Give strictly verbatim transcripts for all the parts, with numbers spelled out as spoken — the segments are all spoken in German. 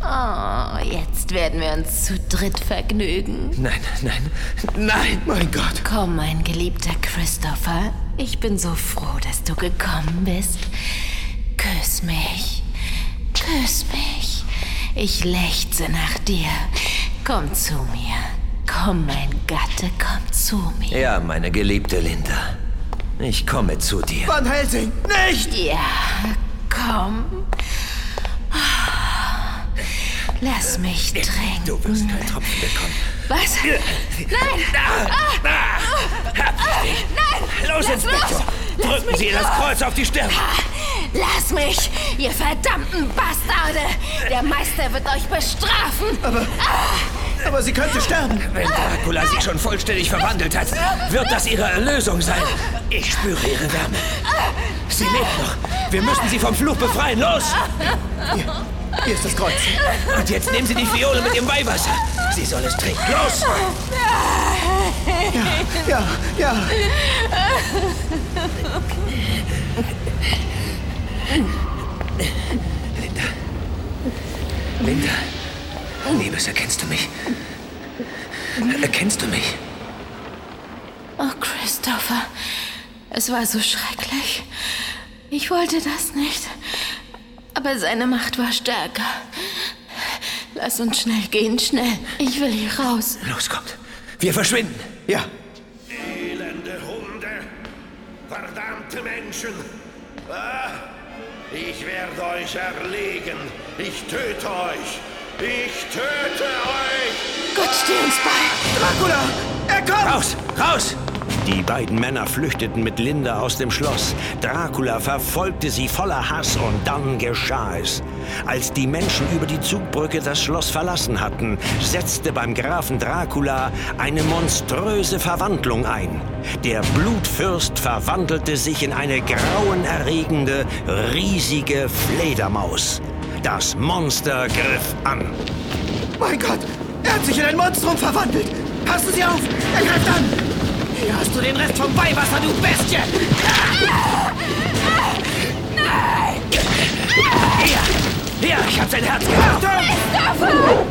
Oh, jetzt werden wir uns zu dritt vergnügen. Nein, nein, nein, mein Gott. Komm, mein geliebter Christopher. Ich bin so froh, dass du gekommen bist. Küss mich. Küss mich. Ich lechze nach dir. Komm zu mir. Komm, mein Gatte, komm zu mir. Ja, meine geliebte Linda. Ich komme zu dir. Van Helsing, nicht! Ja, komm. Lass mich trinken. Du wirst keinen Tropfen bekommen. Was? Nein! Ah, ah, hab dich. Nein! Los, Lass Inspektor! los. Lass Drücken mich Sie ihr das los. Kreuz auf die Stirn! Lass mich, ihr verdammten Bastarde! Der Meister wird euch bestrafen! Aber, aber sie könnte sterben. Wenn Dracula sie schon vollständig verwandelt hat, wird das ihre Erlösung sein. Ich spüre ihre Wärme. Sie lebt noch. Wir müssen sie vom Fluch befreien. Los! Hier, hier ist das Kreuz. Und jetzt nehmen Sie die Fiole mit dem Weihwasser. Sie soll es trinken. Los! Ja, ja. Linda. Linda. Liebes, erkennst du mich? Erkennst du mich? Oh, Christopher, es war so schrecklich. Ich wollte das nicht. Aber seine Macht war stärker. Lass uns schnell gehen, schnell. Ich will hier raus. Los, kommt. Wir verschwinden. Ja. Elende Hunde! Verdammte Menschen! Ah, ich werde euch erlegen! Ich töte euch! Ich töte euch! Gott, steh uns bei! Dracula! Er kommt! Raus! Raus! Die beiden Männer flüchteten mit Linda aus dem Schloss. Dracula verfolgte sie voller Hass und dann geschah es. Als die Menschen über die Zugbrücke das Schloss verlassen hatten, setzte beim Grafen Dracula eine monströse Verwandlung ein. Der Blutfürst verwandelte sich in eine grauenerregende, riesige Fledermaus. Das Monster griff an. Mein Gott! Er hat sich in ein Monstrum verwandelt! Passen Sie auf! Er greift an! Hier hast du den Rest vom Weihwasser, du Bestie! Nein! Hier! Hier! Ich hab sein Herz gehabt! Christopher!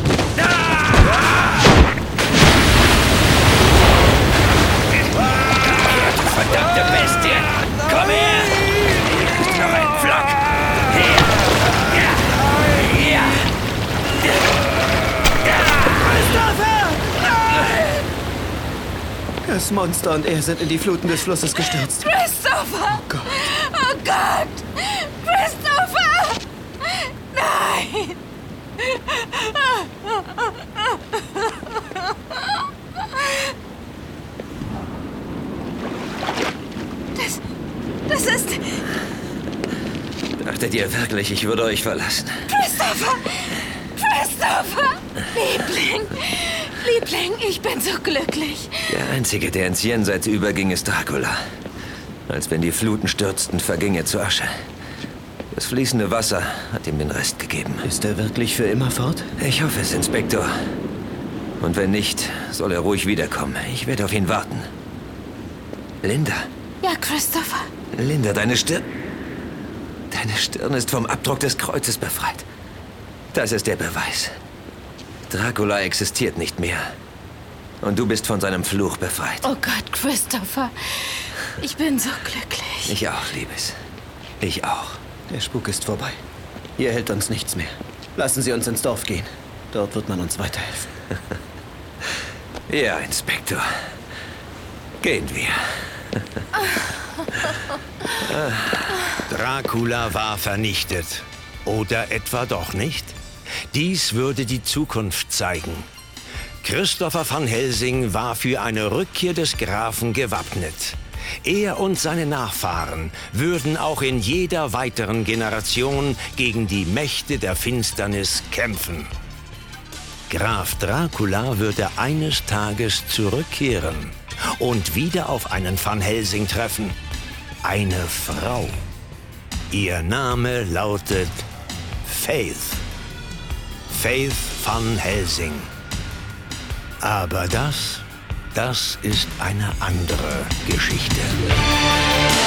Verdammte Bestie! Komm her! Hier ist noch ein Pflock! Hier! Ja! Hier! Christopher! Nein! Das Monster und er sind in die Fluten des Flusses gestürzt. Christopher! Oh Gott! Oh Gott! Christopher! Nein! Das... Das ist... Dachtet ihr wirklich, ich würde euch verlassen? Christopher! Christopher! Liebling! Liebling, ich bin so glücklich. Der Einzige, der ins Jenseits überging, ist Dracula. Als wenn die Fluten stürzten, verging er zu Asche. Das fließende Wasser hat ihm den Rest gegeben. Ist er wirklich für immer fort? Ich hoffe es, Inspektor. Und wenn nicht, soll er ruhig wiederkommen. Ich werde auf ihn warten. Linda. Ja, Christopher. Linda, deine Stirn... Deine Stirn ist vom Abdruck des Kreuzes befreit. Das ist der Beweis. Dracula existiert nicht mehr. Und du bist von seinem Fluch befreit. Oh Gott, Christopher. Ich bin so glücklich. Ich auch, Liebes. Ich auch. Der Spuk ist vorbei. Hier hält uns nichts mehr. Lassen Sie uns ins Dorf gehen. Dort wird man uns weiterhelfen. Ja, Inspektor. Gehen wir. Dracula war vernichtet. Oder etwa doch nicht? Dies würde die Zukunft zeigen. Christopher van Helsing war für eine Rückkehr des Grafen gewappnet. Er und seine Nachfahren würden auch in jeder weiteren Generation gegen die Mächte der Finsternis kämpfen. Graf Dracula würde eines Tages zurückkehren und wieder auf einen Van Helsing treffen. Eine Frau. Ihr Name lautet Faith. Faith van Helsing. Aber das, das ist eine andere Geschichte.